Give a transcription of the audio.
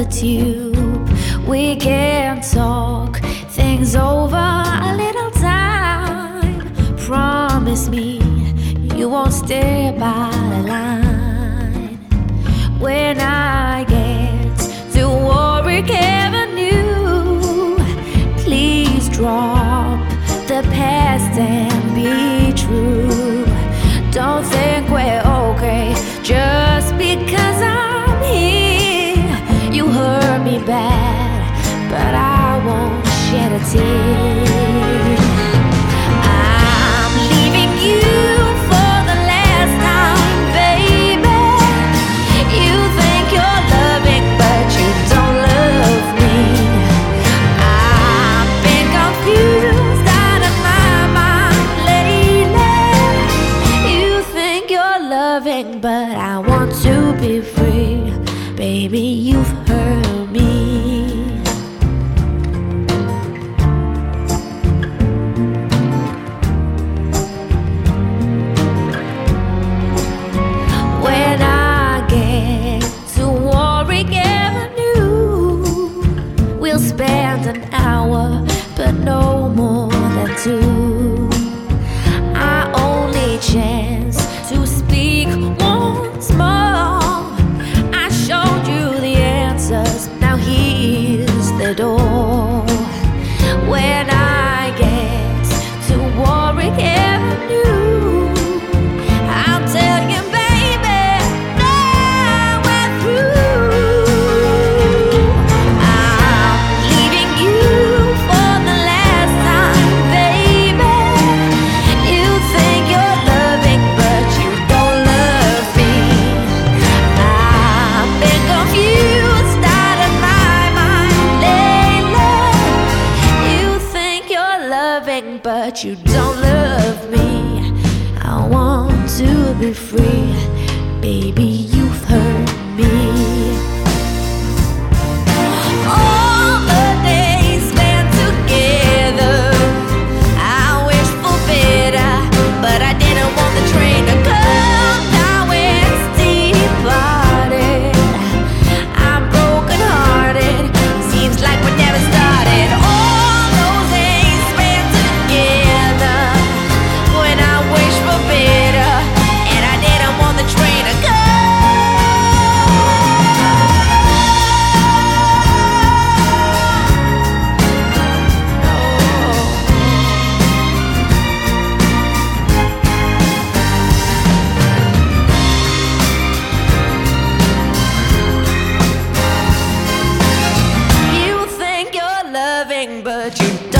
the tube. We can talk things over a little time. Promise me you won't stay by the line. When I get to Warwick Avenue, please drop the past and be true. Don't think we're okay just because I'm here. You hurt me bad, but I won't shed a tear. I'm leaving you for the last time, baby. You think you're loving, but you don't love me. I've been confused out of my mind lately. You think you're loving, but I want to be free. Baby, you've hurt me. When I get to Warwick Avenue, we'll spend an hour, but no more than two. Our only chance to speak once more. I showed you the answers, now here's the door. When I get to Warwick Avenue, I'll tell you, baby, now we're through. I'm leaving you for the last time, baby. You think you're loving, but you don't love me. I've been confused out of my mind lately. You think you're loving, but you don't love me. I want to be free. Baby, you've hurt me. All the days spent together, I wish for better, but I didn't want the train to come. Now it's departed. I'm broken hearted. Seems like we never started. All those days spent together, when I wish for better, and I didn't want the train to come. You think you're loving, but you